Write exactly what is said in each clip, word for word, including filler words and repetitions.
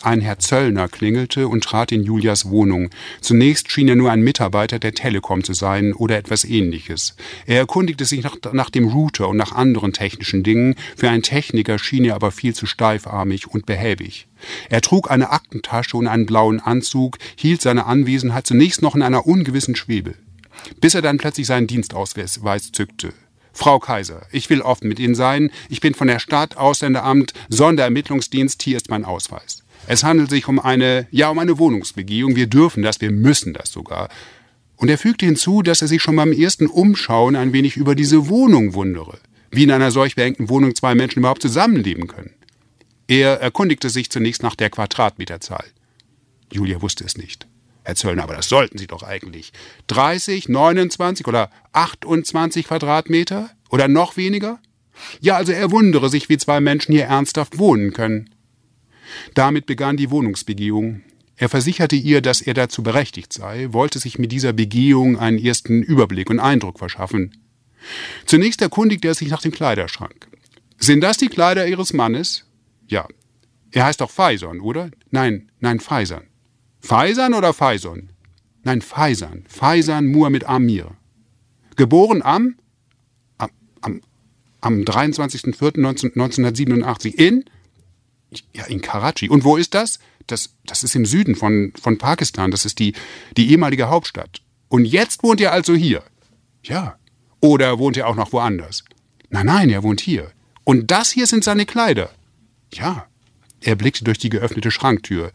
Ein Herr Zöllner klingelte und trat in Julias Wohnung. Zunächst schien er nur ein Mitarbeiter der Telekom zu sein oder etwas Ähnliches. Er erkundigte sich nach, nach dem Router und nach anderen technischen Dingen. Für einen Techniker schien er aber viel zu steifarmig und behäbig. Er trug eine Aktentasche und einen blauen Anzug, hielt seine Anwesenheit zunächst noch in einer ungewissen Schwebe, bis er dann plötzlich seinen Dienstausweis zückte. »Frau Kaiser, ich will offen mit Ihnen sein. Ich bin von der Stadt, Ausländeramt, Sonderermittlungsdienst. Hier ist mein Ausweis. Es handelt sich um eine, ja, um eine Wohnungsbegehung. Wir dürfen das, wir müssen das sogar.« Und er fügte hinzu, dass er sich schon beim ersten Umschauen ein wenig über diese Wohnung wundere, wie in einer solch beengten Wohnung zwei Menschen überhaupt zusammenleben können. Er erkundigte sich zunächst nach der Quadratmeterzahl. Julia wusste es nicht. »Herr Zöllner, aber das sollten Sie doch eigentlich. dreißig, neunundzwanzig oder achtundzwanzig Quadratmeter? Oder noch weniger?« Ja, also er wundere sich, wie zwei Menschen hier ernsthaft wohnen können. Damit begann die Wohnungsbegehung. Er versicherte ihr, dass er dazu berechtigt sei, wollte sich mit dieser Begehung einen ersten Überblick und Eindruck verschaffen. Zunächst erkundigte er sich nach dem Kleiderschrank. »Sind das die Kleider Ihres Mannes?« »Ja.« »Er heißt doch Faison, oder?« »Nein, nein, Faisan.« »Faisan oder Faison?« »Nein, Faisan. Faisan Muhammad Amir. Geboren am, am, am, am dreiundzwanzigsten vierten neunzehnhundertsiebenundachtzig in, ja, in Karachi. Und wo ist das? Das, das ist im Süden von, von Pakistan. Das ist die, die ehemalige Hauptstadt. Und jetzt wohnt er also hier?« »Ja.« »Oder wohnt er auch noch woanders?« »Nein, nein, er wohnt hier. Und das hier sind seine Kleider?« »Ja.« Er blickte durch die geöffnete Schranktür.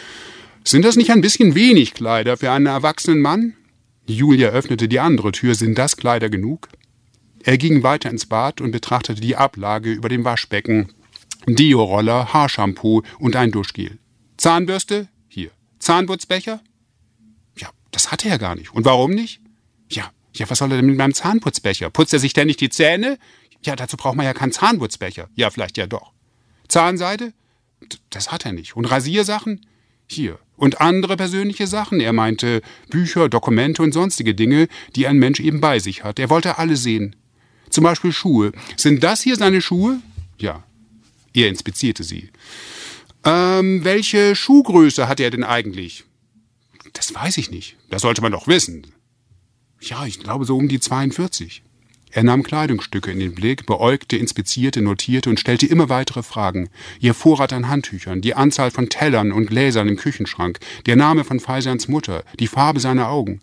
»Sind das nicht ein bisschen wenig Kleider für einen erwachsenen Mann?« Julia öffnete die andere Tür. »Sind das Kleider genug?« Er ging weiter ins Bad und betrachtete die Ablage über dem Waschbecken. Deo-Roller, Haarshampoo und ein Duschgel. »Zahnbürste? Hier. Zahnputzbecher?« »Ja, das hatte er gar nicht. Und warum nicht?« »Ja, ja, was soll er denn mit meinem Zahnputzbecher? Putzt er sich denn nicht die Zähne?« »Ja, dazu braucht man ja keinen Zahnputzbecher.« »Ja, vielleicht ja doch.« »Zahnseide?« »Das hat er nicht. Und Rasiersachen?« »Hier. Und andere persönliche Sachen.« Er meinte Bücher, Dokumente und sonstige Dinge, die ein Mensch eben bei sich hat. Er wollte alle sehen. Zum Beispiel Schuhe. »Sind das hier seine Schuhe?« »Ja.« Er inspizierte sie. Ähm, welche Schuhgröße hat er denn eigentlich?« »Das weiß ich nicht. Das sollte man doch wissen.« »Ja, ich glaube so um die zweiundvierzig.« Er nahm Kleidungsstücke in den Blick, beäugte, inspizierte, notierte und stellte immer weitere Fragen. Ihr Vorrat an Handtüchern, die Anzahl von Tellern und Gläsern im Küchenschrank, der Name von Faisans Mutter, die Farbe seiner Augen.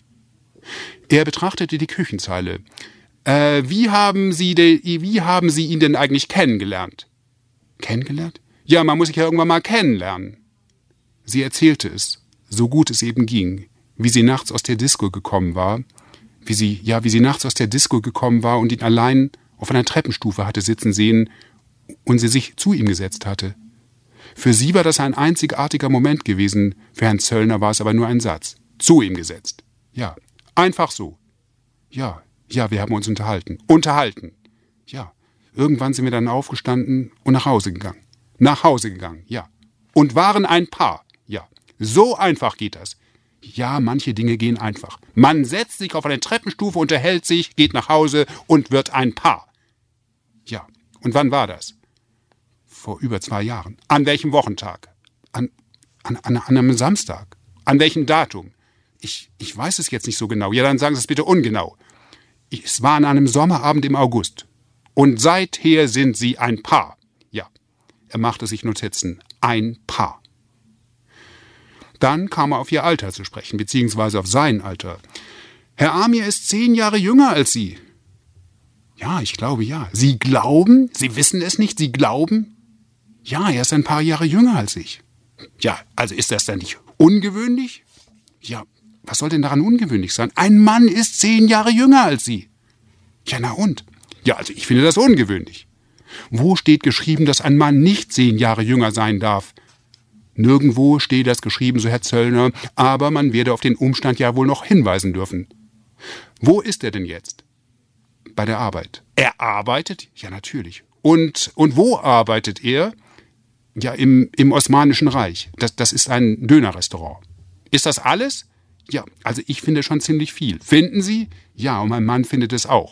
Er betrachtete die Küchenzeile. Äh, wie haben Sie de, wie haben Sie ihn denn eigentlich kennengelernt?« »Kennengelernt? Ja, man muss sich ja irgendwann mal kennenlernen.« Sie erzählte es, so gut es eben ging, wie sie nachts aus der Disco gekommen war, wie sie, ja, wie sie nachts aus der Disco gekommen war und ihn allein auf einer Treppenstufe hatte sitzen sehen und sie sich zu ihm gesetzt hatte. Für sie war das ein einzigartiger Moment gewesen, für Herrn Zöllner war es aber nur ein Satz. Zu ihm gesetzt. Ja, einfach so. Ja, ja, wir haben uns unterhalten. Unterhalten. Ja, irgendwann sind wir dann aufgestanden und nach Hause gegangen. Nach Hause gegangen, ja. Und waren ein Paar, ja. So einfach geht das. Ja, manche Dinge gehen einfach. Man setzt sich auf eine Treppenstufe, unterhält sich, geht nach Hause und wird ein Paar. Ja, und wann war das? Vor über zwei Jahren. An welchem Wochentag? An, an, an, an einem Samstag. An welchem Datum? Ich, ich weiß es jetzt nicht so genau. Ja, dann sagen Sie es bitte ungenau. Es war an einem Sommerabend im August. Und seither sind Sie ein Paar. Ja, er machte sich Notizen. Ein Paar. Dann kam er auf ihr Alter zu sprechen, beziehungsweise auf sein Alter. »Herr Amir ist zehn Jahre jünger als Sie.« »Ja, ich glaube, ja.« »Sie glauben? Sie wissen es nicht? Sie glauben?« »Ja, er ist ein paar Jahre jünger als ich.« »Ja, also ist das dann nicht ungewöhnlich?« »Ja, was soll denn daran ungewöhnlich sein? Ein Mann ist zehn Jahre jünger als Sie.« »Ja, na und?« »Ja, also ich finde das ungewöhnlich.« »Wo steht geschrieben, dass ein Mann nicht zehn Jahre jünger sein darf?« »Nirgendwo steht das geschrieben, so Herr Zöllner, aber man werde auf den Umstand ja wohl noch hinweisen dürfen.« »Wo ist er denn jetzt?« »Bei der Arbeit.« »Er arbeitet?« »Ja, natürlich.« Und, und wo arbeitet er?« »Ja, im, im Osmanischen Reich. Das, das ist ein Dönerrestaurant.« »Ist das alles?« »Ja, also ich finde schon ziemlich viel.« »Finden Sie?« »Ja, und mein Mann findet es auch.«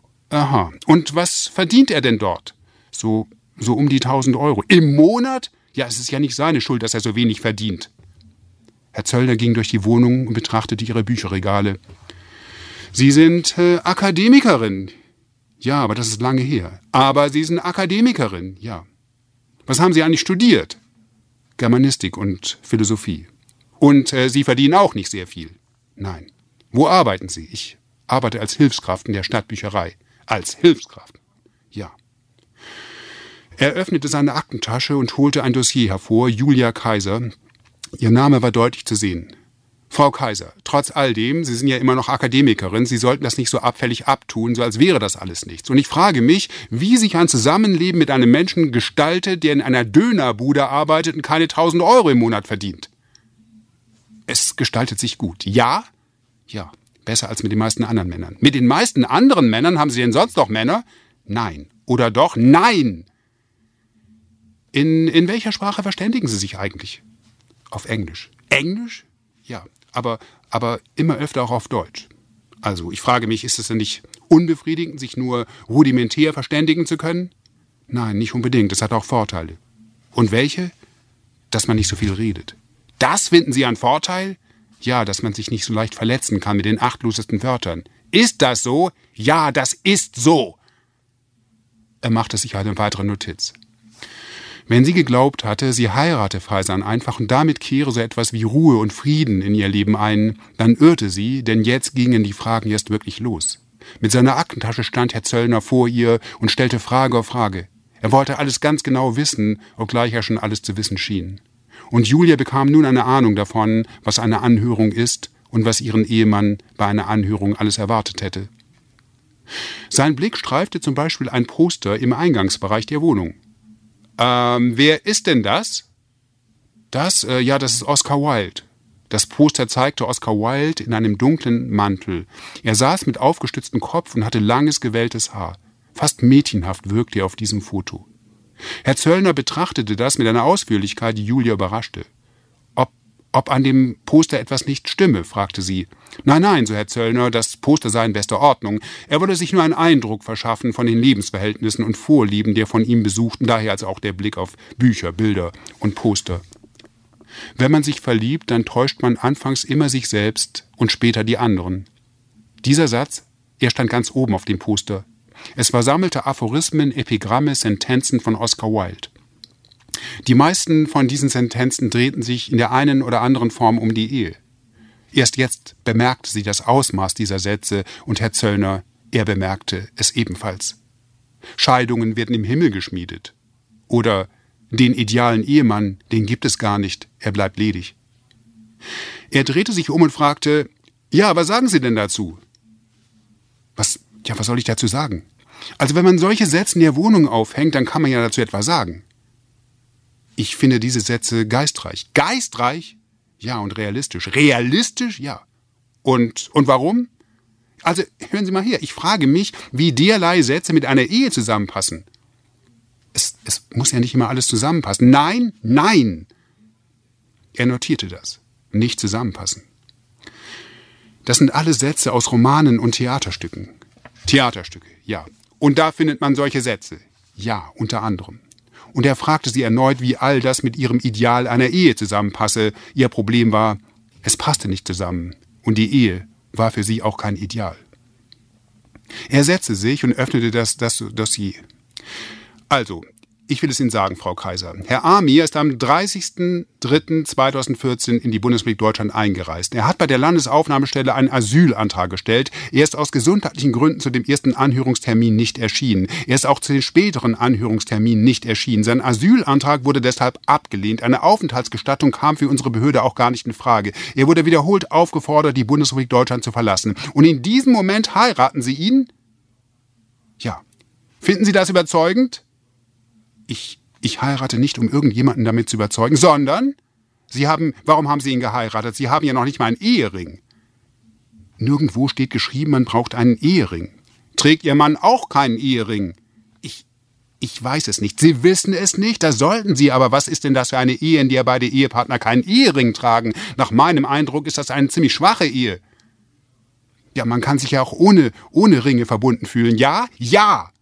»Aha. Und was verdient er denn dort?« »So, so um die tausend Euro.« »Im Monat?« Ja, es ist ja nicht seine Schuld, dass er so wenig verdient. Herr Zöllner ging durch die Wohnung und betrachtete ihre Bücherregale. Sie sind äh, Akademikerin. Ja, aber das ist lange her. Aber Sie sind Akademikerin, ja. Was haben Sie eigentlich studiert? Germanistik und Philosophie. Und äh, Sie verdienen auch nicht sehr viel. Nein. Wo arbeiten Sie? Ich arbeite als Hilfskraft in der Stadtbücherei. Als Hilfskraft. Ja. Er öffnete seine Aktentasche und holte ein Dossier hervor. Julia Kaiser. Ihr Name war deutlich zu sehen. Frau Kaiser, trotz all dem, Sie sind ja immer noch Akademikerin, Sie sollten das nicht so abfällig abtun, so als wäre das alles nichts. Und ich frage mich, wie sich ein Zusammenleben mit einem Menschen gestaltet, der in einer Dönerbude arbeitet und keine tausend Euro im Monat verdient. Es gestaltet sich gut. Ja? Ja. Besser als mit den meisten anderen Männern. Mit den meisten anderen Männern haben Sie denn sonst noch Männer? Nein. Oder doch? Nein! In, in welcher Sprache verständigen Sie sich eigentlich? Auf Englisch. Englisch? Ja. Aber, aber immer öfter auch auf Deutsch. Also, ich frage mich, ist es denn nicht unbefriedigend, sich nur rudimentär verständigen zu können? Nein, nicht unbedingt. Es hat auch Vorteile. Und welche? Dass man nicht so viel redet. Das finden Sie einen Vorteil? Ja, dass man sich nicht so leicht verletzen kann mit den achtlosesten Wörtern. Ist das so? Ja, das ist so. Er machte sich eine weitere Notiz. Wenn sie geglaubt hatte, sie heirate Faisan einfach und damit kehre so etwas wie Ruhe und Frieden in ihr Leben ein, dann irrte sie, denn jetzt gingen die Fragen erst wirklich los. Mit seiner Aktentasche stand Herr Zöllner vor ihr und stellte Frage auf Frage. Er wollte alles ganz genau wissen, obgleich er schon alles zu wissen schien. Und Julia bekam nun eine Ahnung davon, was eine Anhörung ist und was ihren Ehemann bei einer Anhörung alles erwartet hätte. Sein Blick streifte zum Beispiel ein Poster im Eingangsbereich der Wohnung. Ähm, wer ist denn das? Das, äh, ja, das ist Oscar Wilde. Das Poster zeigte Oscar Wilde in einem dunklen Mantel. Er saß mit aufgestütztem Kopf und hatte langes, gewelltes Haar. Fast mädchenhaft wirkte er auf diesem Foto. Herr Zöllner betrachtete das mit einer Ausführlichkeit, die Julia überraschte. Ob, ob an dem Poster etwas nicht stimme, fragte sie. Nein, nein, so Herr Zöllner, das Poster sei in bester Ordnung. Er wolle sich nur einen Eindruck verschaffen von den Lebensverhältnissen und Vorlieben der von ihm Besuchten, daher also auch der Blick auf Bücher, Bilder und Poster. Wenn man sich verliebt, dann täuscht man anfangs immer sich selbst und später die anderen. Dieser Satz, er stand ganz oben auf dem Poster. Es versammelte Aphorismen, Epigramme, Sentenzen von Oscar Wilde. Die meisten von diesen Sentenzen drehten sich in der einen oder anderen Form um die Ehe. Erst jetzt bemerkte sie das Ausmaß dieser Sätze und Herr Zöllner, er bemerkte es ebenfalls. Scheidungen werden im Himmel geschmiedet. Oder den idealen Ehemann, den gibt es gar nicht, er bleibt ledig. Er drehte sich um und fragte, ja, was sagen Sie denn dazu? Was, ja, was soll ich dazu sagen? Also wenn man solche Sätze in der Wohnung aufhängt, dann kann man ja dazu etwas sagen. Ich finde diese Sätze geistreich. Geistreich? Ja, und realistisch. Realistisch? Ja. Und, und warum? Also, hören Sie mal her, ich frage mich, wie derlei Sätze mit einer Ehe zusammenpassen. Es, es muss ja nicht immer alles zusammenpassen. Nein, nein. Er notierte das. Nicht zusammenpassen. Das sind alle Sätze aus Romanen und Theaterstücken. Theaterstücke, ja. Und da findet man solche Sätze. Ja, unter anderem. Und er fragte sie erneut, wie all das mit ihrem Ideal einer Ehe zusammenpasse. Ihr Problem war, es passte nicht zusammen. Und die Ehe war für sie auch kein Ideal. Er setzte sich und öffnete das, das Dossier. Also, ich will es Ihnen sagen, Frau Kaiser. Herr Amir ist am dreißigsten dritten zweitausendvierzehn in die Bundesrepublik Deutschland eingereist. Er hat bei der Landesaufnahmestelle einen Asylantrag gestellt. Er ist aus gesundheitlichen Gründen zu dem ersten Anhörungstermin nicht erschienen. Er ist auch zu den späteren Anhörungsterminen nicht erschienen. Sein Asylantrag wurde deshalb abgelehnt. Eine Aufenthaltsgestattung kam für unsere Behörde auch gar nicht in Frage. Er wurde wiederholt aufgefordert, die Bundesrepublik Deutschland zu verlassen. Und in diesem Moment heiraten Sie ihn? Ja. Finden Sie das überzeugend? Ich, ich heirate nicht, um irgendjemanden damit zu überzeugen, sondern Sie haben, warum haben Sie ihn geheiratet? Sie haben ja noch nicht mal einen Ehering. Nirgendwo steht geschrieben, man braucht einen Ehering. Trägt Ihr Mann auch keinen Ehering? Ich, ich weiß es nicht. Sie wissen es nicht, das sollten Sie, aber was ist denn das für eine Ehe, in der beide Ehepartner keinen Ehering tragen? Nach meinem Eindruck ist das eine ziemlich schwache Ehe. Ja, man kann sich ja auch ohne, ohne Ringe verbunden fühlen. Ja? Ja!